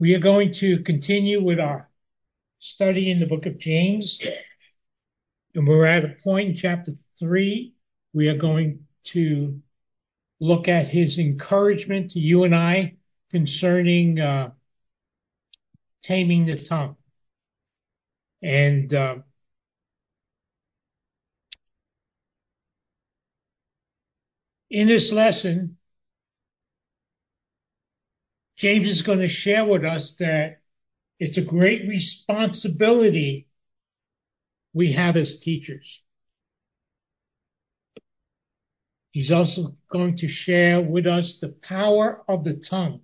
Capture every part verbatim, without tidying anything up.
We are going to continue with our study in the book of James, and we're at a point in chapter three. We are going to look at his encouragement to you and I concerning uh, taming the tongue. And uh, in this lesson, James is going to share with us that it's a great responsibility we have as teachers. He's also going to share with us the power of the tongue.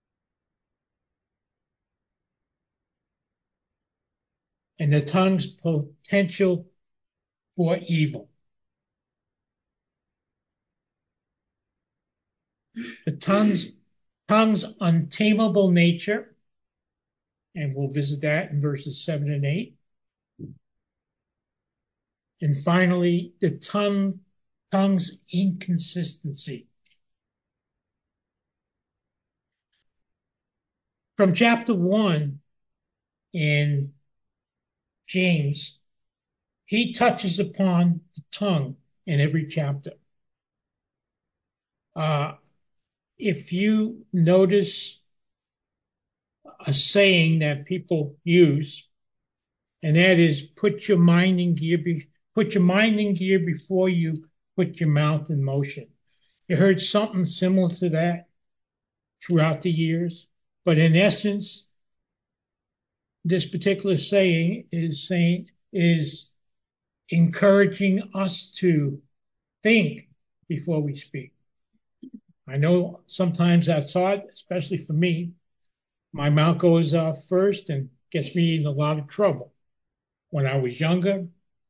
And the tongue's potential for evil. The tongue's, tongue's untamable nature, and we'll visit that in verses seven and eight. And finally, the tongue, tongue's inconsistency. From chapter one in James, he touches upon the tongue in every chapter. Uh, if you notice a saying that people use, and that is put your mind in gear, be, put your mind in gear before you put your mouth in motion. You heard something similar to that throughout the years, but in essence, this particular saying is saying is encouraging us to think before we speak. I know sometimes that's hard, especially for me. My mouth goes off first and gets me in a lot of trouble. When I was younger,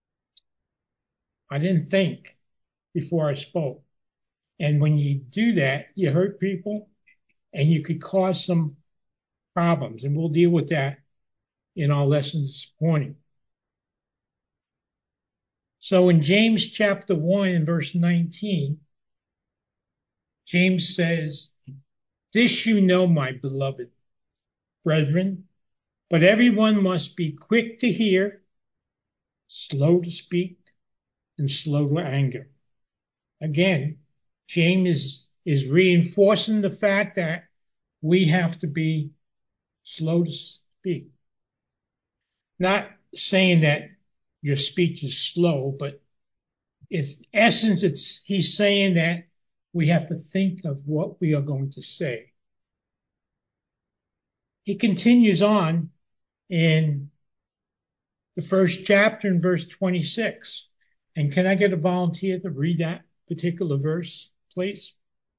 I didn't think before I spoke. And when you do that, you hurt people and you could cause some problems. And we'll deal with that in our lessons this morning. So in James chapter one and verse nineteen, James says, "This you know, my beloved brethren, but everyone must be quick to hear, slow to speak, and slow to anger." Again, James is, is reinforcing the fact that we have to be slow to speak. Not saying that your speech is slow, but in essence, it's he's saying that we have to think of what we are going to say. He continues on in the first chapter in verse twenty-six. And can I get a volunteer to read that particular verse, please?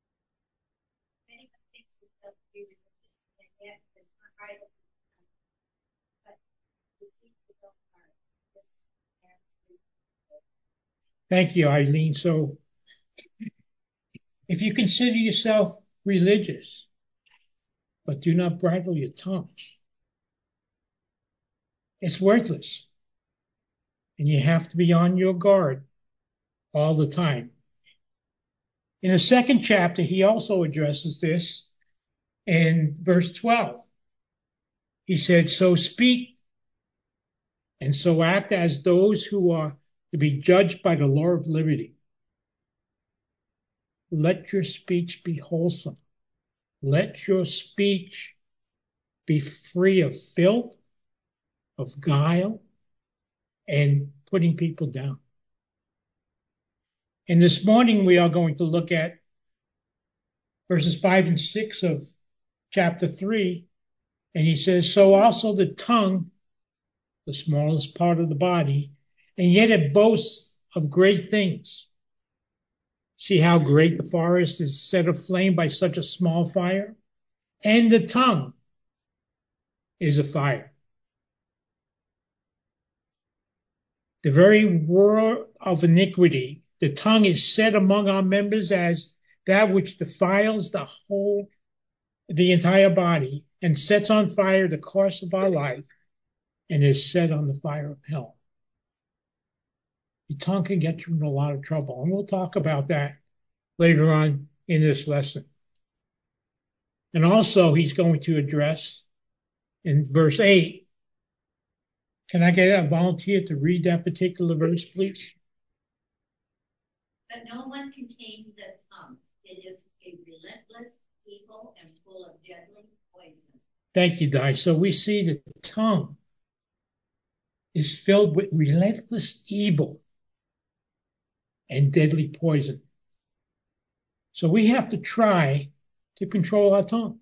Thank you, Eileen. So if you consider yourself religious, but do not bridle your tongue, it's worthless. And you have to be on your guard all the time. In the second chapter, he also addresses this in verse twelve. He said, "So speak and so act as those who are to be judged by the law of liberty. Let your speech be wholesome. Let your speech be free of filth, of guile, and putting people down." And this morning we are going to look at verses five and six of chapter three. And he says, "So also the tongue, the smallest part of the body, and yet it boasts of great things. See how great the forest is set aflame by such a small fire? And the tongue is a fire. The very word of iniquity, the tongue is set among our members as that which defiles the whole, the entire body, and sets on fire the course of our life, and is set on the fire of hell." Your tongue can get you in a lot of trouble, and we'll talk about that later on in this lesson. And also, he's going to address in verse eight. Can I get a volunteer to read that particular verse, please? But no one can tame the tongue. It is a relentless evil and full of deadly poison. Thank you, Di. So we see that the tongue is filled with relentless evil and deadly poison. So we have to try to control our tongue.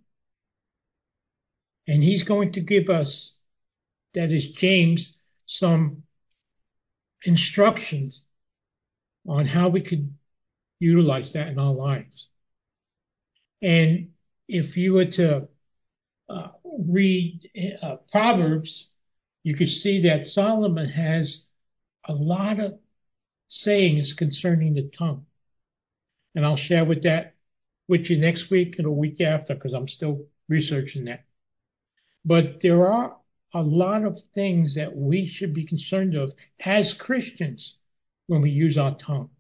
And he's going to give us, that is James, some instructions on how we could utilize that in our lives. And if you were to uh, read uh, Proverbs, you could see that Solomon has a lot of sayings concerning the tongue. And I'll share with that with you next week and a week after, because I'm still researching that. But there are a lot of things that we should be concerned of as Christians when we use our tongue.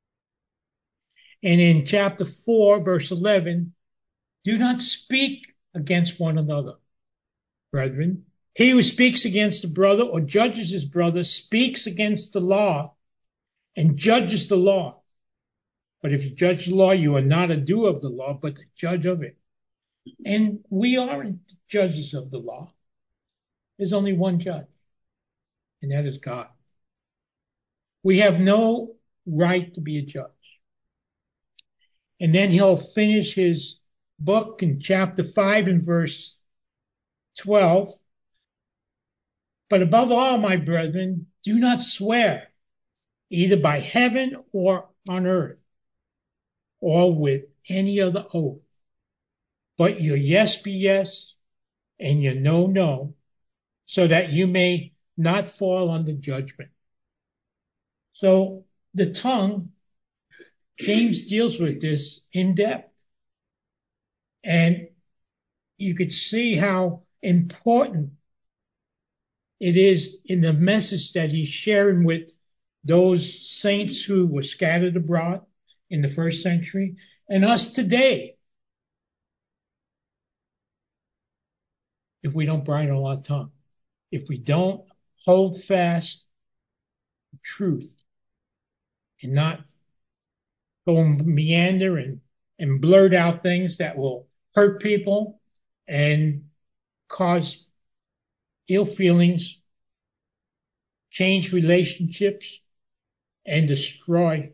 And in chapter four, verse eleven, do not speak against one another, brethren. He who speaks against a brother or judges his brother speaks against the law and judges the law. But if you judge the law, you are not a doer of the law, but the judge of it. And we aren't judges of the law. There's only one judge, and that is God. We have no right to be a judge. And then he'll finish his book in chapter five and verse twelve. But above all, my brethren, do not swear, either by heaven or on earth, or with any other oath. But your yes be yes, and your no, no, so that you may not fall under judgment. So the tongue, James deals with this in depth. And you could see how important it is in the message that he's sharing with those saints who were scattered abroad in the first century and us today. If we don't bridle our tongue, if we don't hold fast the truth and not go and meander and, and blurt out things that will hurt people and cause ill feelings, change relationships, and destroy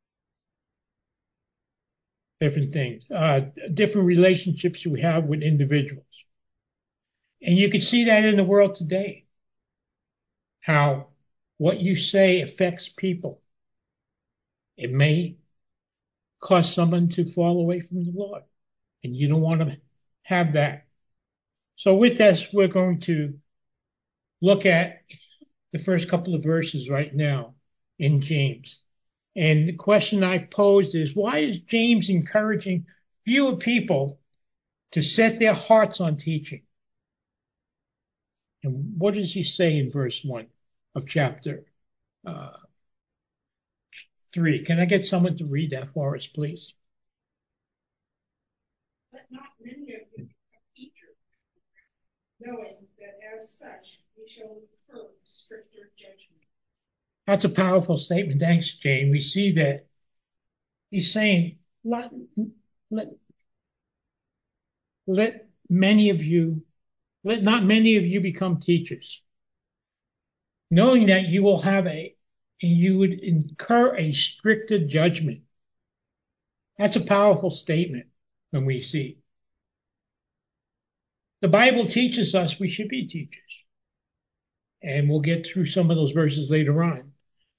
different things, uh, different relationships we have with individuals. And you can see that in the world today, how what you say affects people. It may cause someone to fall away from the Lord, and you don't want to have that. So with this, we're going to look at the first couple of verses right now in James. And the question I posed is, why is James encouraging fewer people to set their hearts on teaching? And what does he say in verse one of chapter uh, three? Can I get someone to read that for us, please? But not many of you are teachers, knowing that as such we shall incur stricter judgment. That's a powerful statement. Thanks, Jane. We see that he's saying, let, let, let many of you, let not many of you become teachers, knowing that you will have a, you would incur a stricter judgment. That's a powerful statement when we see. The Bible teaches us we should be teachers. And we'll get through some of those verses later on.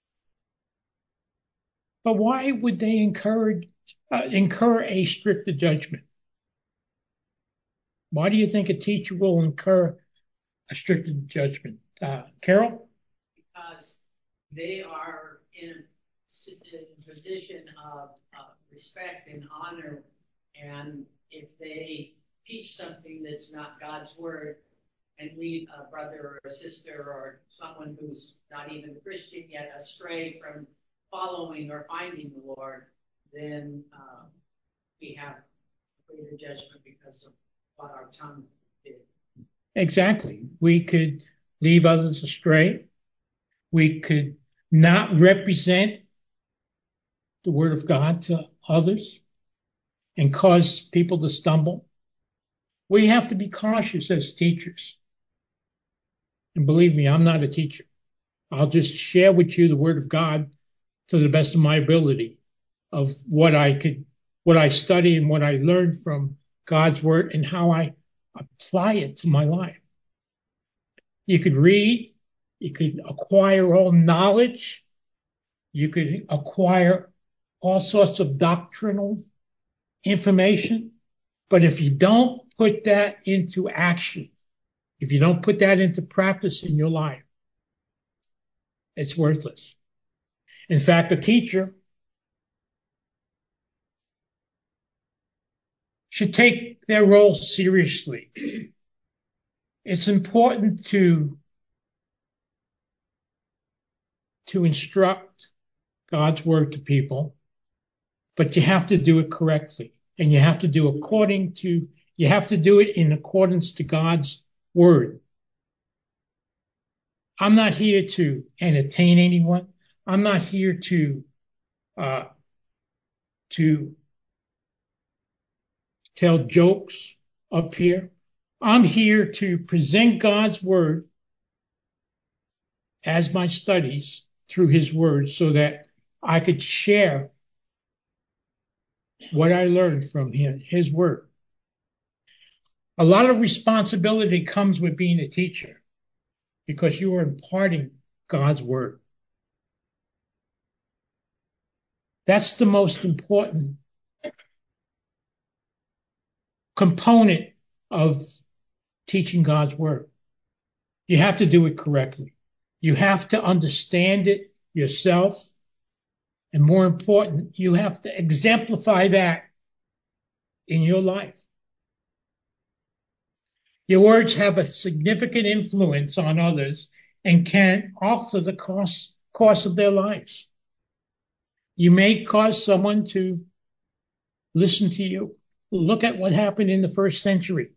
But why would they encourage, uh, incur a stricter judgment? Why do you think a teacher will incur a stricter judgment? Uh, Carol? Because they are in a position of, of respect and honor, and if they teach something that's not God's word and lead a brother or a sister or someone who's not even a Christian yet astray from following or finding the Lord, then uh, we have greater judgment because of what our tongue did. Exactly. We could leave others astray. We could not represent the word of God to others and cause people to stumble. We have to be cautious as teachers. And believe me, I'm not a teacher. I'll just share with you the word of God to the best of my ability of what I could, what I study and what I learned from God's word and how I apply it to my life. You could read, you could acquire all knowledge, you could acquire all sorts of doctrinal information, but if you don't put that into action, if you don't put that into practice in your life, it's worthless. In fact, a teacher should take their role seriously. It's important to, to instruct God's word to people, but you have to do it correctly. And you have to do according to, you have to do it in accordance to God's word. I'm not here to entertain anyone. I'm not here to, uh, to tell jokes up here. I'm here to present God's word as my studies through his word so that I could share what I learned from him, his word. A lot of responsibility comes with being a teacher because you are imparting God's word. That's the most important component of teaching God's word. You have to do it correctly. You have to understand it yourself. And more important, you have to exemplify that in your life. Your words have a significant influence on others and can alter the course, course of their lives. You may cause someone to listen to you. Look at what happened in the first century.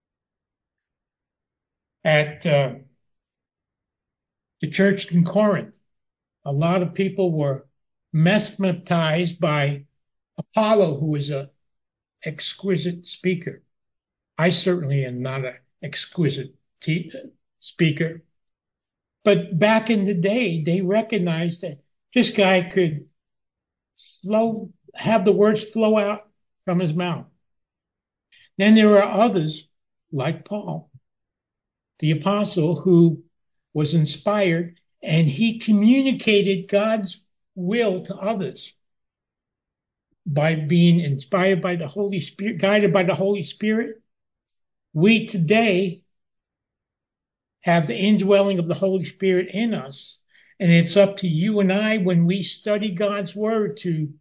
At uh, the church in Corinth, a lot of people were mesmerized by Apollo, who was an exquisite speaker. I certainly am not an exquisite te- speaker. But back in the day, they recognized that this guy could flow, have the words flow out from his mouth. Then there are others, like Paul, the apostle, who was inspired and he communicated God's will to others by being inspired by the Holy Spirit, guided by the Holy Spirit. We today have the indwelling of the Holy Spirit in us, and it's up to you and I when we study God's word to,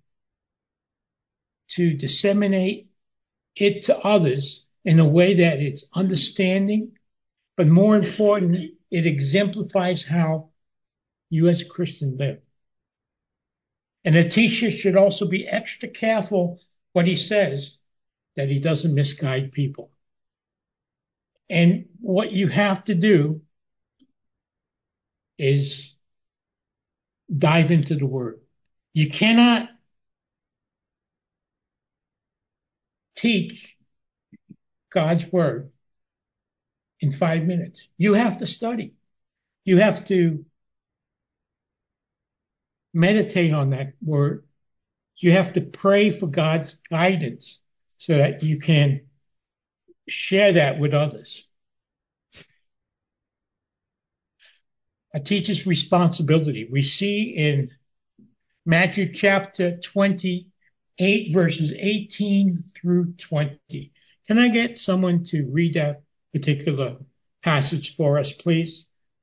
to disseminate it to others in a way that it's understanding, but more important, it exemplifies how you as a Christian live. And a teacher should also be extra careful what he says, that he doesn't misguide people. And what you have to do is dive into the word. You cannot teach God's word in five minutes. You have to study. You have to meditate on that word. You have to pray for God's guidance so that you can share that with others. A teacher's responsibility. We see in Matthew chapter twenty-eight, verses eighteen through twenty. Can I get someone to read that particular passage for us, please?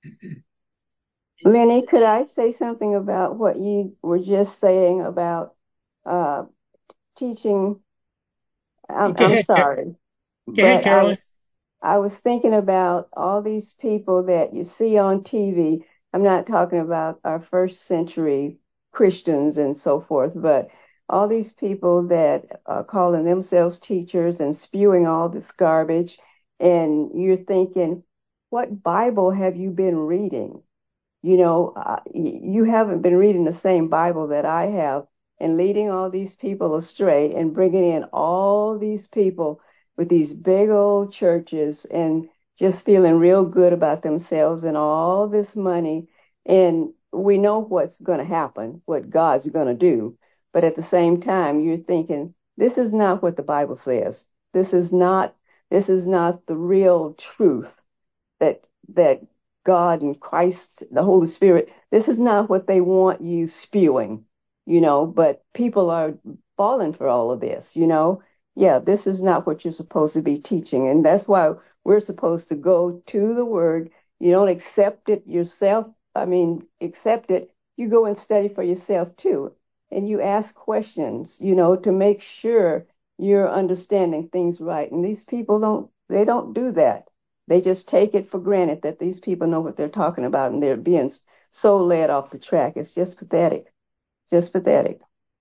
Lenny, could I say something about what you were just saying about uh, teaching? I'm, Go I'm ahead, sorry, Go ahead, but I Carolyn. was I was thinking about all these people that you see on T V. I'm not talking about our first century Christians and so forth, but all these people that are calling themselves teachers and spewing all this garbage. And you're thinking, what Bible have you been reading? You know, uh, you haven't been reading the same Bible that I have and leading all these people astray and bringing in all these people with these big old churches and just feeling real good about themselves and all this money. And we know what's going to happen, what God's going to do. But at the same time, you're thinking, this is not what the Bible says. This is not, this is not the real truth that that God and Christ, the Holy Spirit, this is not what they want you spewing, you know, but people are falling for all of this, you know. Yeah, this is not what you're supposed to be teaching. And that's why we're supposed to go to the word. You don't accept it yourself. I mean, accept it. You go and study for yourself too. And you ask questions, you know, to make sure you're understanding things right. And these people don't, they don't do that. They just take it for granted that these people know what they're talking about and they're being so led off the track. It's just pathetic. Just pathetic.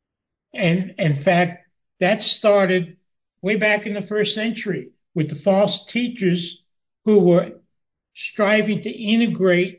And in fact, that started way back in the first century with the false teachers who were striving to integrate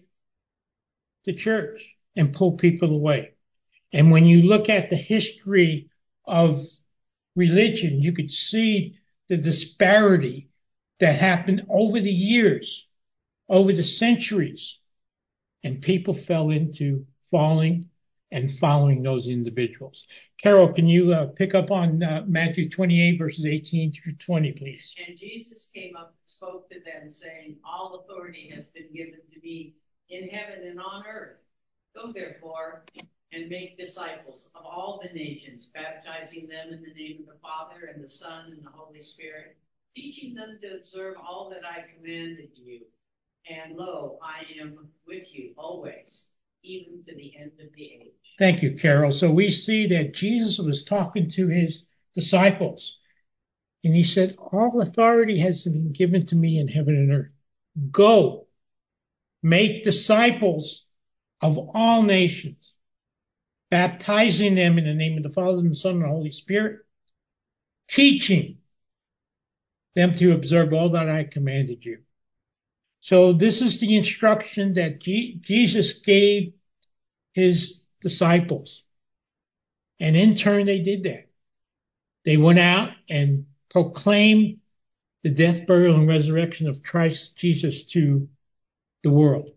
the church and pull people away. And when you look at the history of religion, you could see the disparity that happened over the years, over the centuries, and people fell into falling and following those individuals. Carol, can you uh, pick up on uh, Matthew twenty-eight, verses eighteen through twenty, please? And Jesus came up and spoke to them, saying, all authority has been given to me in heaven and on earth. Go therefore and make disciples of all the nations, baptizing them in the name of the Father and the Son and the Holy Spirit, teaching them to observe all that I commanded you. And lo, I am with you always, even to the end of the age. Thank you, Carol. So we see that Jesus was talking to his disciples, and he said, all authority has been given to me in heaven and earth. Go, make disciples of all nations, baptizing them in the name of the Father and the Son and the Holy Spirit, teaching them to observe all that I commanded you. So this is the instruction that G- Jesus gave his disciples. And in turn, they did that. They went out and proclaimed the death, burial, and resurrection of Christ Jesus to the world.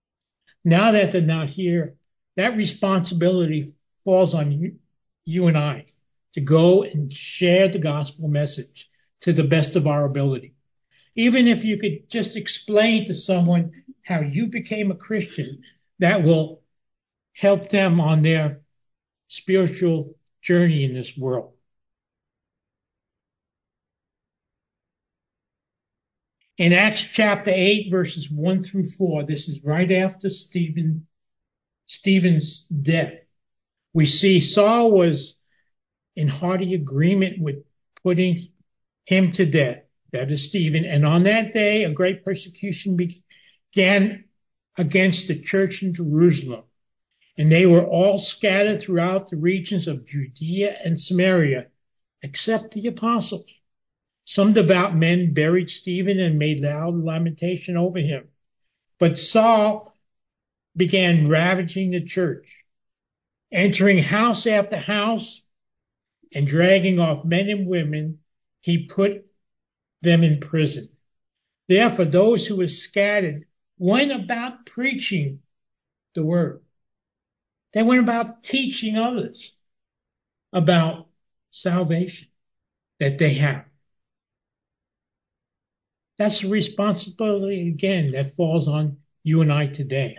Now that they're not here, that responsibility falls on you, you and I to go and share the gospel message to the best of our ability. Even if you could just explain to someone how you became a Christian, that will help them on their spiritual journey in this world. In Acts chapter eight, verses one through four, this is right after Stephen, Stephen's death. We see Saul was in hearty agreement with putting him to death. That is Stephen. And on that day, a great persecution began against the church in Jerusalem. And they were all scattered throughout the regions of Judea and Samaria, except the apostles. Some devout men buried Stephen and made loud lamentation over him. But Saul began ravaging the church, entering house after house and dragging off men and women. He put them in prison. Therefore, those who were scattered went about preaching the word. They went about teaching others about salvation that they have. That's a responsibility, again, that falls on you and I today.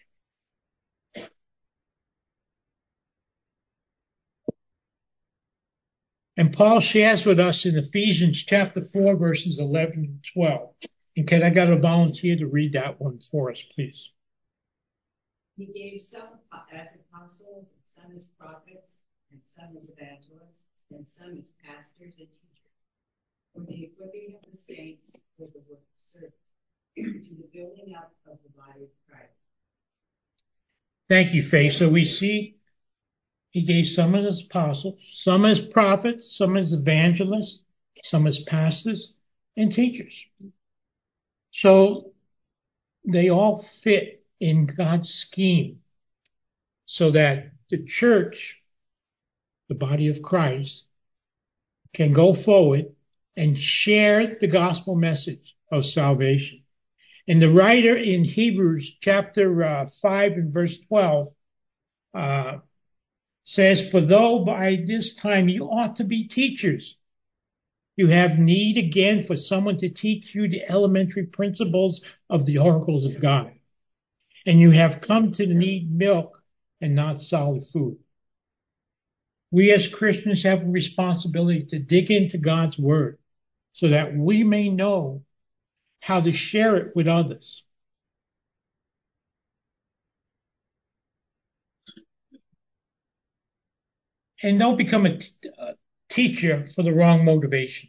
And Paul shares with us in Ephesians chapter four, verses eleven and twelve. And can I get a volunteer to read that one for us, please? He gave some as apostles, and some as prophets, and some as evangelists, and some as pastors and teachers, for the equipping of the saints for the work of service, to the building up of the body of Christ. Thank you, Faye. So we see he gave some as apostles, some as prophets, some as evangelists, some as pastors and teachers. So they all fit in God's scheme so that the church, the body of Christ, can go forward and share the gospel message of salvation. And the writer in Hebrews chapter uh, five and verse twelve uh, says, "For though by this time you ought to be teachers, you have need again for someone to teach you the elementary principles of the oracles of God. And you have come to need milk and not solid food." We as Christians have a responsibility to dig into God's word so that we may know how to share it with others. And don't become a, t- a teacher for the wrong motivation.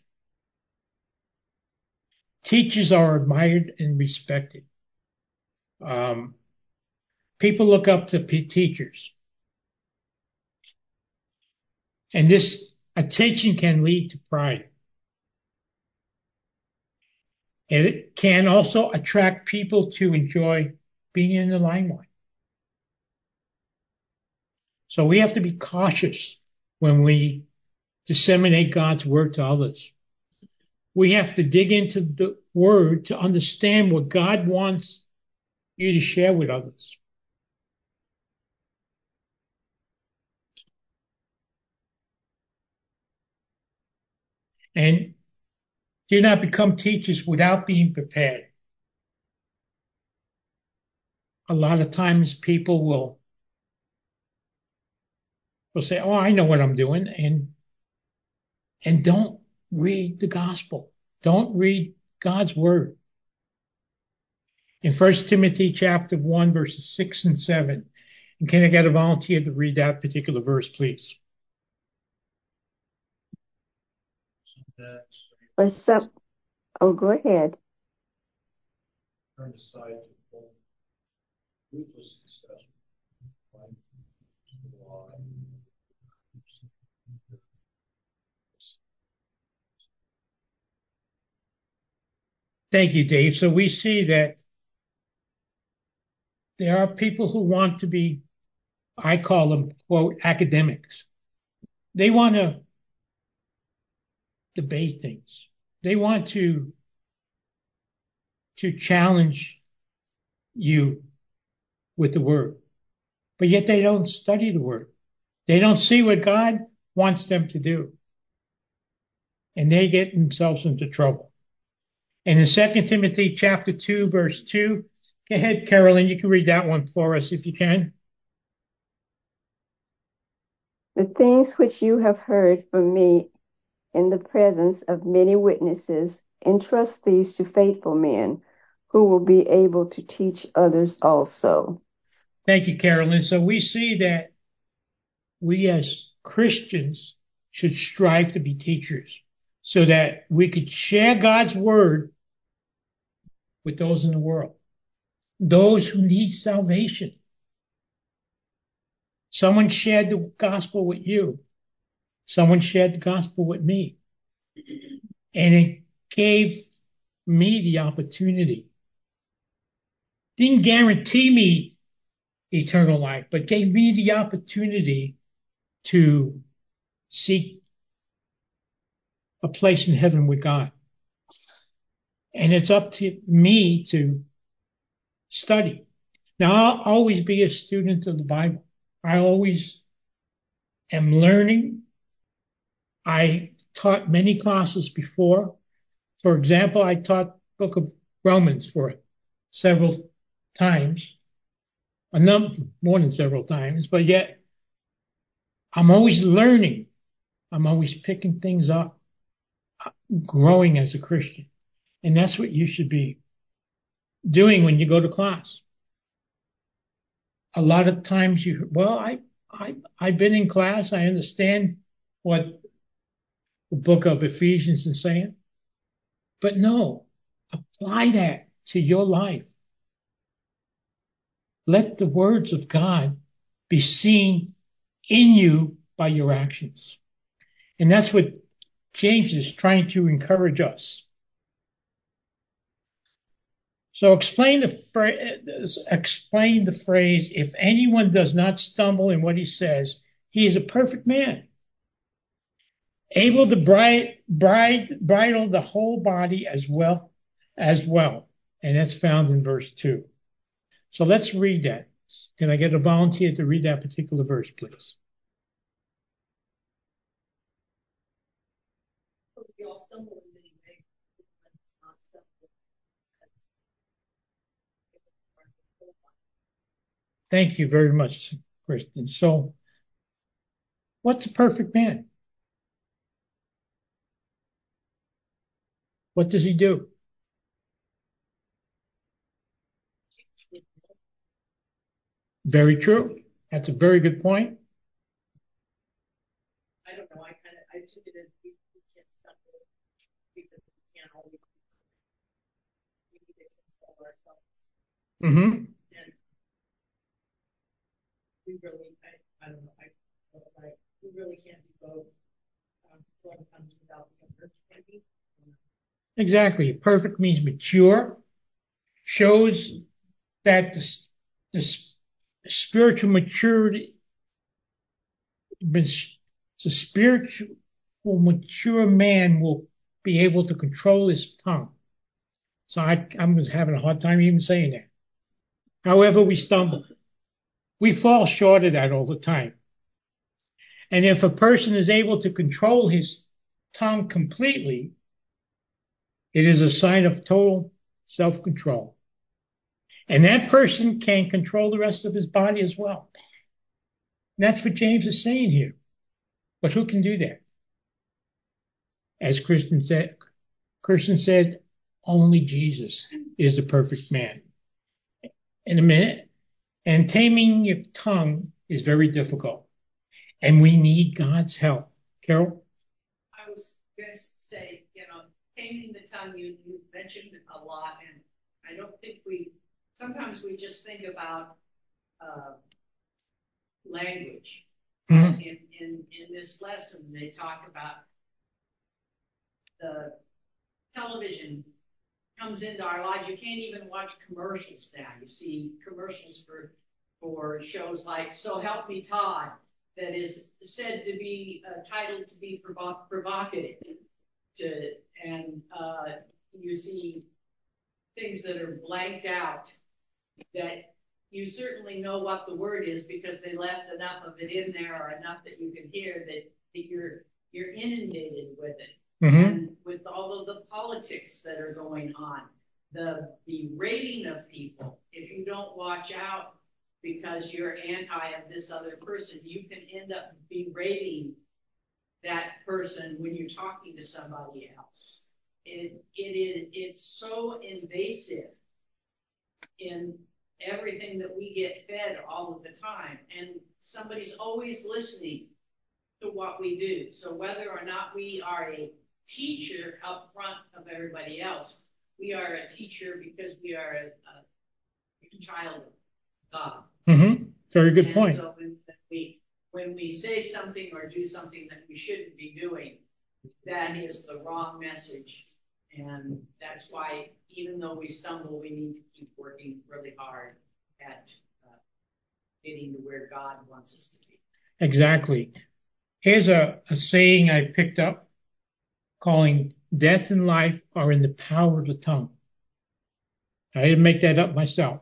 Teachers are admired and respected. Um, people look up to p- teachers. And this attention can lead to pride. And it can also attract people to enjoy being in the limelight. So we have to be cautious when we disseminate God's word to others. We have to dig into the word to understand what God wants you to share with others. And do not become teachers without being prepared. A lot of times people will, will say, "Oh, I know what I'm doing," and and don't read the gospel. Don't read God's word. In First Timothy chapter one, verses six and seven. And can I get a volunteer to read that particular verse, please? Or some, oh, go ahead. Turn aside to ruthless discussion. Thank you, Dave. So we see that there are people who want to be, I call them, quote, academics. They want to debate things. They want to, to challenge you with the word. But yet they don't study the word. They don't see what God wants them to do. And they get themselves into trouble. And in Second Timothy chapter two, verse two, go ahead, Carolyn, you can read that one for us if you can. The things which you have heard from me in the presence of many witnesses, entrust these to faithful men who will be able to teach others also. Thank you, Carolyn. So we see that we as Christians should strive to be teachers so that we could share God's word with those in the world, those who need salvation. Someone shared the gospel with you. Someone shared the gospel with me. And it gave me the opportunity. Didn't guarantee me eternal life, but gave me the opportunity to seek a place in heaven with God. And it's up to me to study. Now, I'll always be a student of the Bible. I always am learning. I taught many classes before. For example, I taught the book of Romans for several times, a number, more than several times, but yet I'm always learning. I'm always picking things up, growing as a Christian. And that's what you should be doing when you go to class. A lot of times you, well, I, I, I've been in class. I understand what the book of Ephesians is saying. But no, apply that to your life. Let the words of God be seen in you by your actions. And that's what James is trying to encourage us. So explain the phrase, explain the phrase, if anyone does not stumble in what he says, he is a perfect man, able to bride, bride, bridle the whole body as well as well. And that's found in verse two. So let's read that. Can I get a volunteer to read that particular verse, please? We all stumble in many ways. Let's not stumble. Thank you very much, Kristen. So, what's a perfect man? What does he do? Very true. That's a very good point. I don't know. I kind of I took it as we, we can't stumble because we can't always. We need to console ourselves. Mm-hmm. And we really, I, I don't know. I, I we really can't do both. Um, one comes without the other. Can we? Exactly. Perfect means mature, shows that the, the spiritual maturity, the spiritual mature man will be able to control his tongue. So I, I was having a hard time even saying that. However, we stumble. We fall short of that all the time. And if a person is able to control his tongue completely, it is a sign of total self-control. And that person can control the rest of his body as well. And that's what James is saying here. But who can do that? As Christian said, Christian said, only Jesus is the perfect man. In a minute, and taming your tongue is very difficult. And we need God's help. Carol? I was going to say, you know, taming the tongue, you, you mentioned a lot, and I don't think we, sometimes we just think about uh, language. Mm-hmm. In, in, in this lesson, they talk about the television comes into our lives. You can't even watch commercials now. You see commercials for for shows like So Help Me Todd, that is said to be uh, titled to be provo- provocative. To, and uh, you see things that are blanked out that you certainly know what the word is because they left enough of it in there or enough that you can hear that, that you're you're inundated with it. Mm-hmm. And with all of the politics that are going on, the the rating of people, if you don't watch out because you're anti of this other person, you can end up berating that person when you're talking to somebody else. It it is it's so invasive in everything that we get fed all of the time, and somebody's always listening to what we do. So whether or not we are a teacher up front of everybody else, we are a teacher because we are a, a child of God. Mm-hmm. Very good and point. So when we when we say something or do something that we shouldn't be doing, that is the wrong message. And that's why, even though we stumble, we need to keep working really hard at uh, getting to where God wants us to be. Exactly. Here's a, a saying I picked up calling death and life are in the power of the tongue. I didn't make that up myself.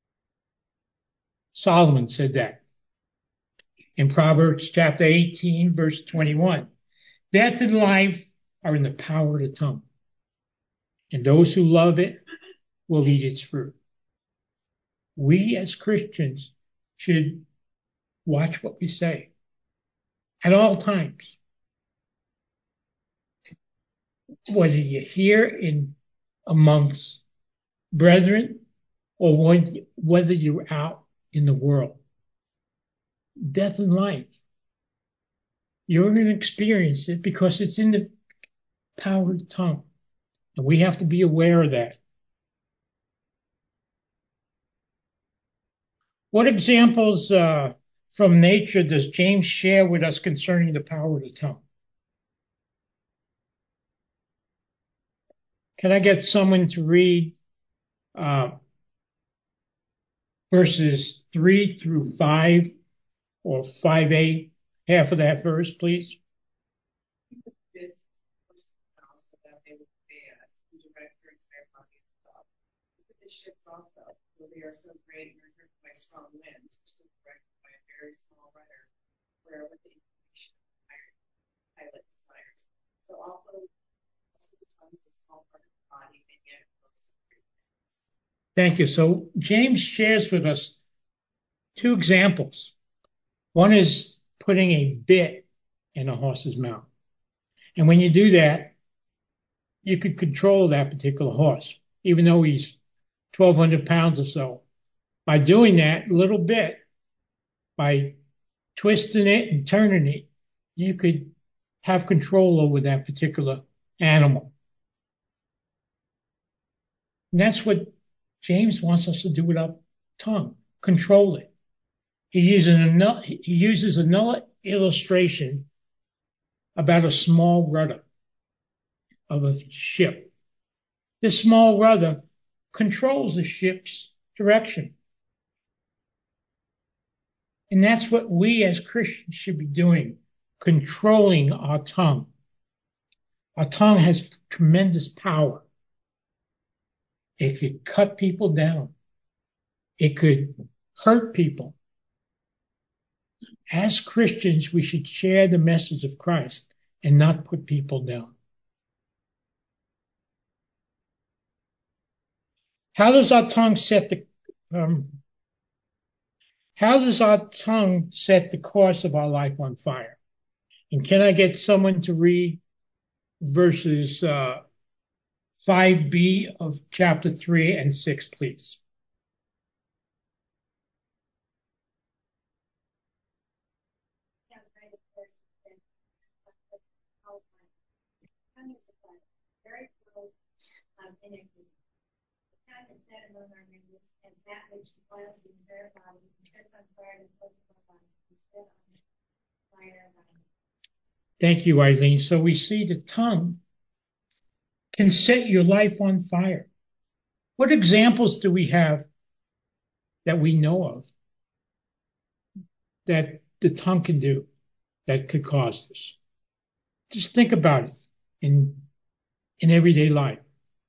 Solomon said that in Proverbs chapter eighteen, verse twenty-one. Death and life are in the power of the tongue, and those who love it will eat its fruit. We as Christians should watch what we say at all times. Whether you're here in amongst brethren or whether you're out in the world. Death and life. You're going to experience it because it's in the power of the tongue. And we have to be aware of that. What examples uh, from nature does James share with us concerning the power of the tongue? Can I get someone to read uh, verses three through five or five a, half of that verse, please. This house so that they would pay us and direct your entire body of thought. Look at the ships also, for they are so great and are driven by strong winds, or so directed by a very small rudder, wherever the inclination of the pilot desires. So also, also the tongue is a small part of the body, and yet it boasts of great things. Thank you. So James shares with us two examples. One is putting a bit in a horse's mouth. And when you do that, you could control that particular horse, even though he's twelve hundred pounds or so. By doing that little bit, by twisting it and turning it, you could have control over that particular animal. And that's what James wants us to do with our tongue. Control it. He uses another, he uses another illustration about a small rudder of a ship. This small rudder controls the ship's direction. And that's what we as Christians should be doing, controlling our tongue. Our tongue has tremendous power. It could cut people down. It could hurt people. As Christians, we should share the message of Christ and not put people down. How does our tongue set the um, how does our tongue set the course of our life on fire? And can I get someone to read verses uh, five b of chapter three and six, please? Very full of iniquity. The tongue is set among our members, and that which defiles the entire body, and sets on fire the clothes of our body, and set on fire our body. Thank you, Eileen. So we see the tongue can set your life on fire. What examples do we have that we know of that the tongue can do that could cause this? Just think about it in in everyday life.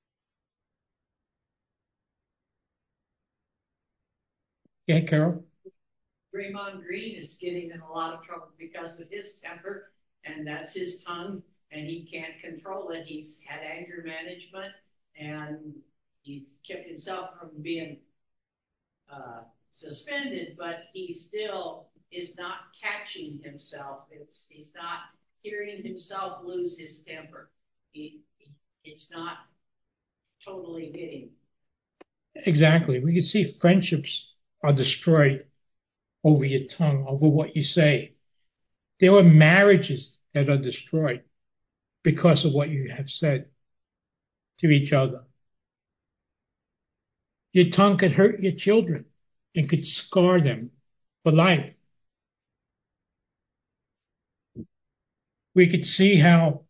Yeah, Carol? Draymond Green is getting in a lot of trouble because of his temper, and that's his tongue, and he can't control it. He's had anger management, and he's kept himself from being uh, suspended, but he still is not catching himself. It's he's not hearing himself lose his temper. He, it's not totally getting. Exactly. We can see friendships are destroyed over your tongue, over what you say. There are marriages that are destroyed because of what you have said to each other. Your tongue could hurt your children and could scar them for life. We could see how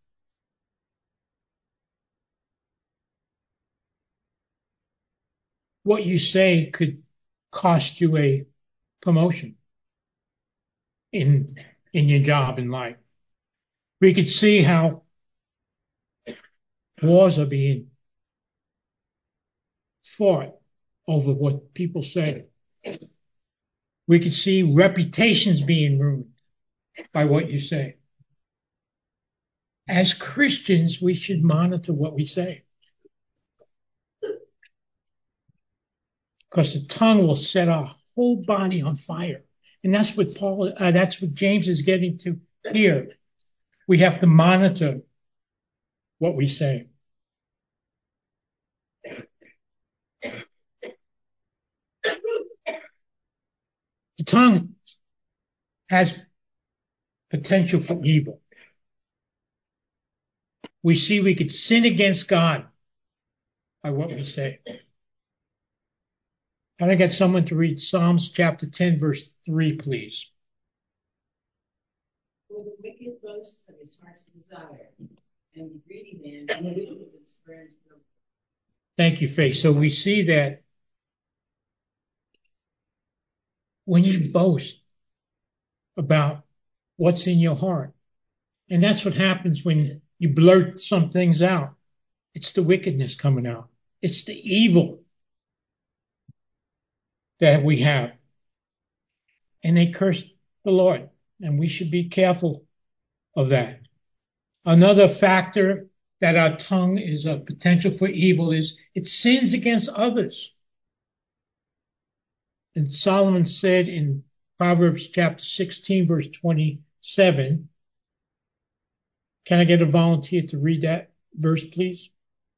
what you say could cost you a promotion in in your job in life. We could see how wars are being fought over what people say. We could see reputations being ruined by what you say. As Christians, we should monitor what we say, because the tongue will set our whole body on fire. And that's what Paul, uh, that's what James is getting to here. We have to monitor what we say. The tongue has potential for evil. We see we could sin against God by what we say. Can I get someone to read Psalms chapter ten, verse three, please? For the wicked boasts of his heart's desire, and the greedy man boasts of his friend's. Thank you, Faith. So we see that when you boast about what's in your heart, and that's what happens when you blurt some things out. It's the wickedness coming out. It's the evil that we have. And they curse the Lord, and we should be careful of that. Another factor that our tongue is a potential for evil is it sins against others. And Solomon said in Proverbs chapter sixteen, verse twenty-seven, can I get a volunteer to read that verse, please?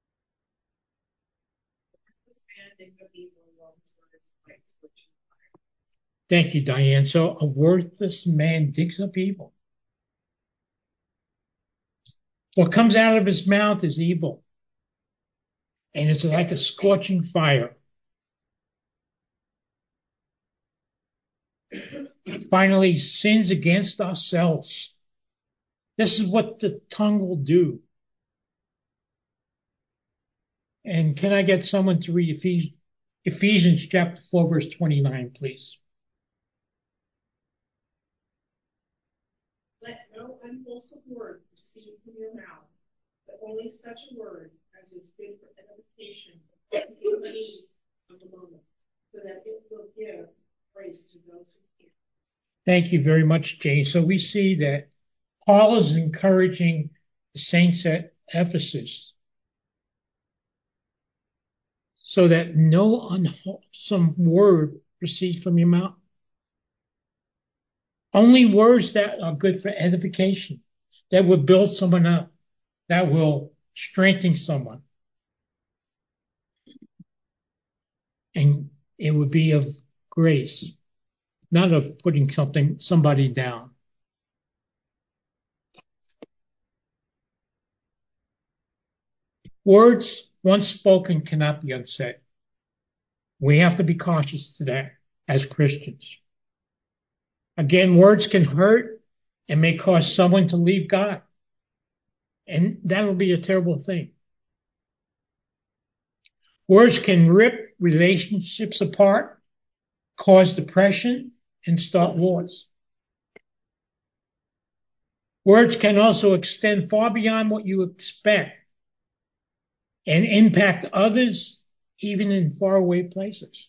Thank you, Diane. So a worthless man digs up evil. What comes out of his mouth is evil. And it's like a scorching fire. Finally, sins against ourselves. This is what the tongue will do. And can I get someone to read Ephesians, Ephesians chapter four, verse twenty-nine, please? Let no unwholesome word proceed from your mouth, but only such a word as is good for edification in the need of the moment, so that it will give grace to those who hear. Thank you very much, Jane. So we see that Paul is encouraging the saints at Ephesus so that no unwholesome word proceed from your mouth. Only words that are good for edification, that will build someone up, that will strengthen someone. And it would be of grace, not of putting something, somebody down. Words once spoken cannot be unsaid. We have to be cautious to that as Christians. Again, words can hurt and may cause someone to leave God. And that will be a terrible thing. Words can rip relationships apart, cause depression, and start wars. Words can also extend far beyond what you expect and impact others even in faraway places.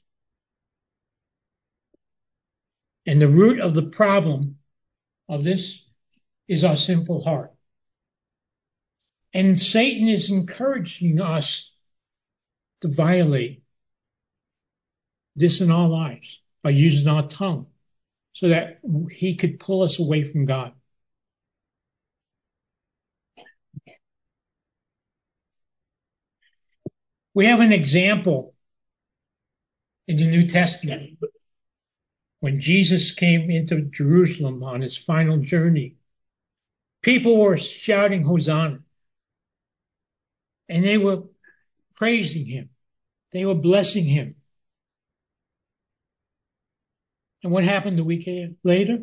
And the root of the problem of this is our sinful heart. And Satan is encouraging us to violate this in our lives by using our tongue so that he could pull us away from God. We have an example in the New Testament when Jesus came into Jerusalem on his final journey. People were shouting Hosanna, and they were praising him. They were blessing him. And what happened a week later?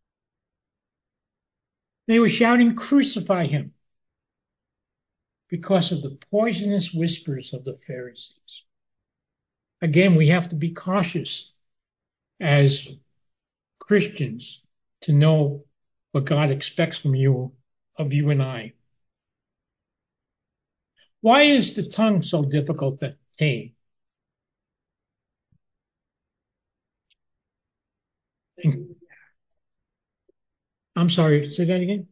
They were shouting, crucify him, because of the poisonous whispers of the Pharisees. Again, we have to be cautious as Christians to know what God expects from you, of you and I. Why is the tongue so difficult to tame? I'm sorry, say that again?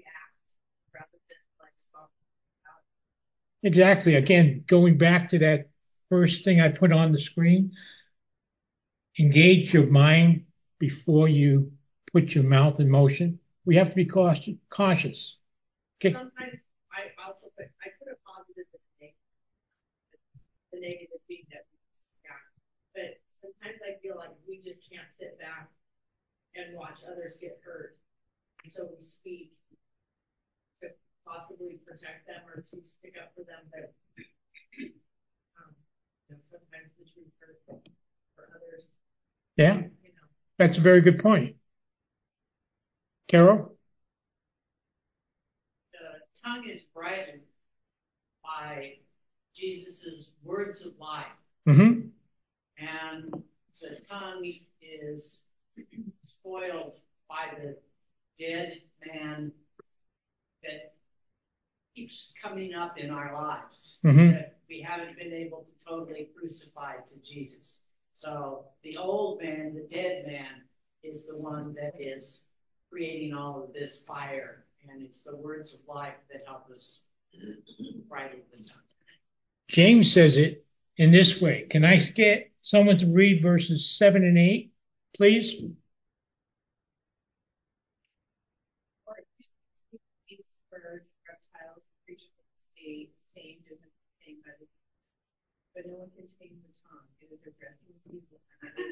Exactly. Again, going back to that first thing I put on the screen, engage your mind before you put your mouth in motion. We have to be cautious. cautious. Okay. Sometimes I also put, I put a positive in the negative, the negative being that, yeah. But sometimes I feel like we just can't sit back and watch others get hurt. And so we speak to possibly protect them or to stick up for them. But um, you know, sometimes the truth hurts for others. Yeah, you know. That's a very good point. Carol? The tongue is bridled by Jesus's words of life. Mm-hmm. And the tongue is spoiled by the dead man that keeps coming up in our lives. Mm-hmm. That we haven't been able to totally crucify to Jesus. So the old man, the dead man, is the one that is creating all of this fire. And it's the words of life that help us bridle the tongue. James says it in this way. Can I get someone to read verses seven and eight, please? Or these birds, reptiles, creatures of the sea, tamed and tamed by the but no one can tame the tongue. It is a restless evil.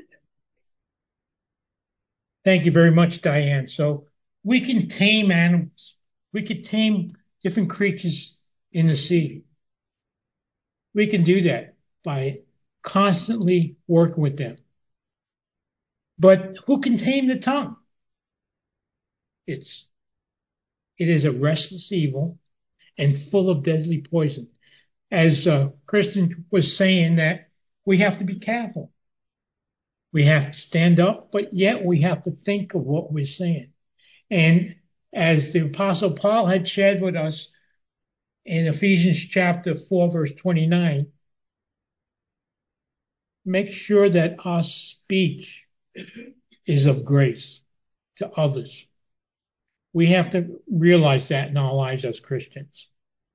Thank you very much, Diane. So we can tame animals. We could tame different creatures in the sea. We can do that by constantly working with them. But who can tame the tongue? It's, it is a restless evil and full of deadly poison. As uh, Kristen was saying, that we have to be careful. We have to stand up, but yet we have to think of what we're saying. And as the Apostle Paul had shared with us in Ephesians chapter four, verse twenty-nine, make sure that our speech is of grace to others. We have to realize that in our lives as Christians.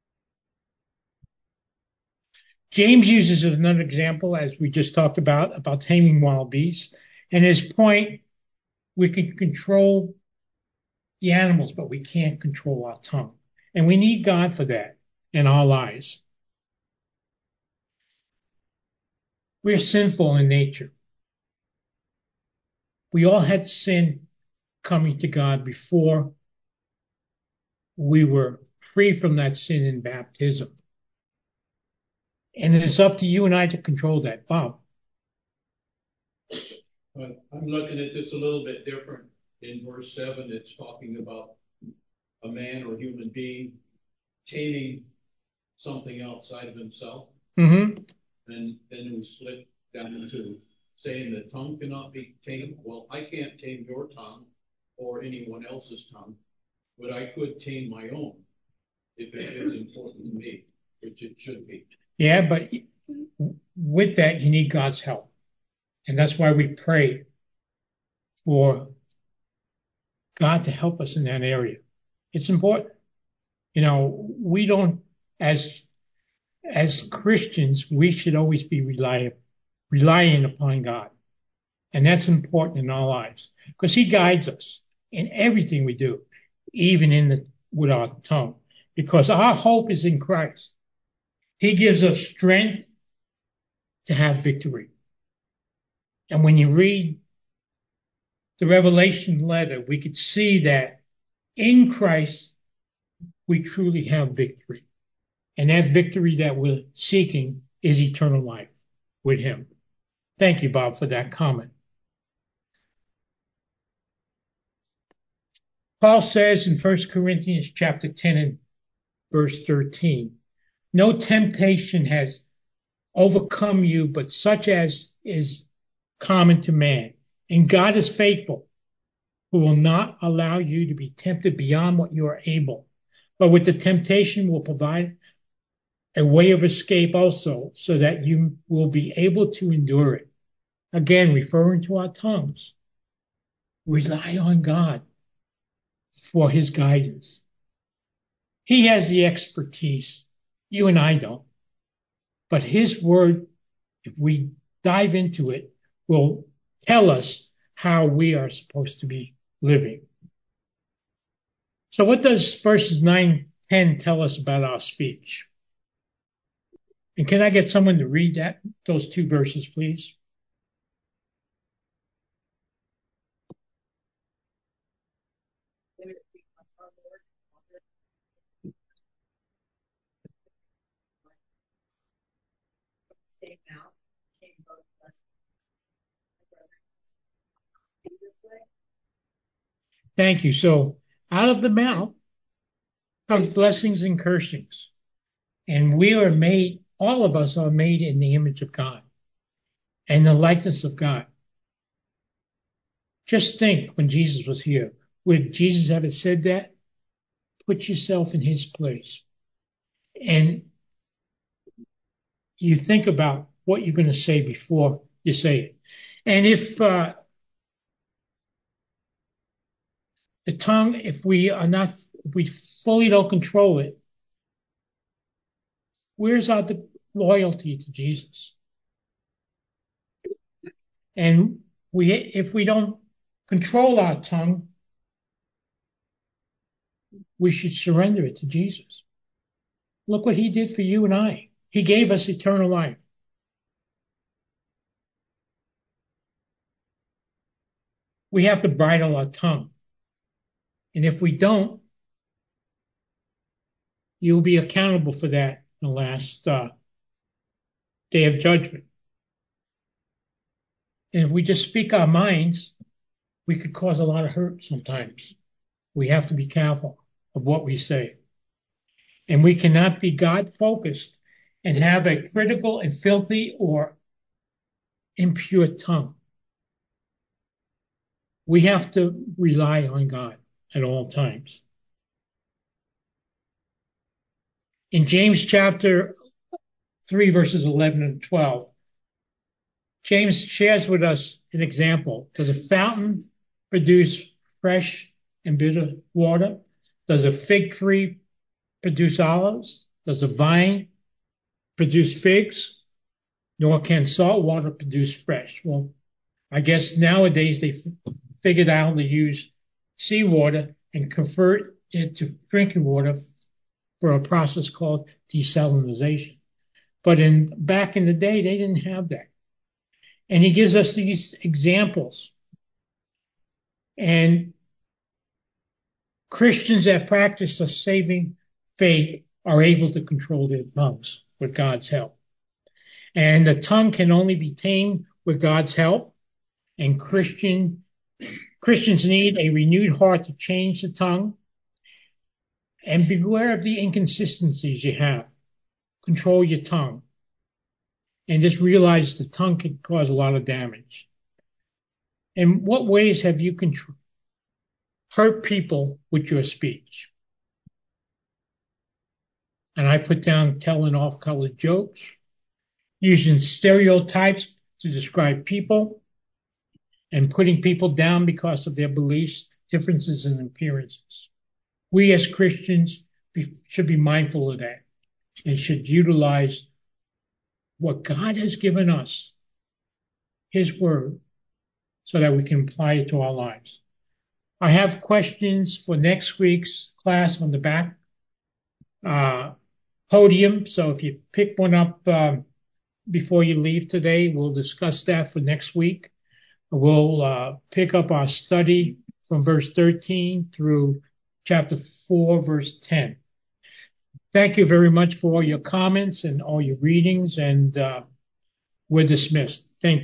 James uses another example, as we just talked about, about taming wild beasts. And his point, we can control the animals, but we can't control our tongue. And we need God for that in our lives. We're sinful in nature. We all had sin coming to God before we were free from that sin in baptism. And it's up to you and I to control that. Bob. But I'm looking at this a little bit different. In verse seven, it's talking about a man or human being taming something outside of himself. Mm-hmm. And then we split down into saying the tongue cannot be tamed. Well, I can't tame your tongue or anyone else's tongue, but I could tame my own if it is important to me, which it should be. Yeah, but with that, you need God's help. And that's why we pray for God to help us in that area. It's important. You know, we don't, as as Christians, we should always be relying, relying upon God. And that's important in our lives because He guides us in everything we do, even in the, with our tongue, because our hope is in Christ. He gives us strength to have victory. And when you read the Revelation letter, we could see that in Christ, we truly have victory. And that victory that we're seeking is eternal life with Him. Thank you, Bob, for that comment. Paul says in First Corinthians chapter ten and verse thirteen, no temptation has overcome you, but such as is common to man. And God is faithful, who will not allow you to be tempted beyond what you are able, but with the temptation will provide a way of escape also, so that you will be able to endure it. Again, referring to our tongues, rely on God for His guidance. He has the expertise. You and I don't. But His word, if we dive into it, will tell us how we are supposed to be living. So what does verses nine, ten tell us about our speech? And can I get someone to read that, those two verses, please? Same mouth came both blessings. Thank you. So out of the mouth comes blessings and cursings. And we are made all of us are made in the image of God and the likeness of God. Just think when Jesus was here. Would Jesus have said that? Put yourself in his place. And you think about what you're going to say before you say it. And if uh, the tongue, if we are not, if we fully don't control it, where's our loyalty to Jesus? And we, if we don't control our tongue, we should surrender it to Jesus. Look what he did for you and I. He gave us eternal life. We have to bridle our tongue. And if we don't, you'll be accountable for that in the last uh, day of judgment. And if we just speak our minds, we could cause a lot of hurt sometimes. We have to be careful of what we say. And we cannot be God-focused and have a critical and filthy or impure tongue. We have to rely on God at all times. In James chapter three, verses eleven and twelve, James shares with us an example. Does a fountain produce fresh and bitter water? Does a fig tree produce olives? Does a vine produce figs? Nor can salt water produce fresh. Well, I guess nowadays they f- figured out to use seawater and convert it to drinking water for a process called desalination. But in back in the day, they didn't have that. And he gives us these examples. And Christians that practice a saving faith are able to control their tongues with God's help. And the tongue can only be tamed with God's help. And Christian Christians need a renewed heart to change the tongue. And beware of the inconsistencies you have. Control your tongue. And just realize the tongue can cause a lot of damage. In what ways have you contr- hurt people with your speech? And I put down telling off-color jokes, using stereotypes to describe people, and putting people down because of their beliefs, differences, and appearances. We as Christians be, should be mindful of that and should utilize what God has given us, his word, so that we can apply it to our lives. I have questions for next week's class on the back uh, podium. So if you pick one up um, before you leave today, we'll discuss that for next week. We'll uh, pick up our study from verse thirteen through chapter four, verse ten. Thank you very much for all your comments and all your readings, and uh, we're dismissed. Thank you.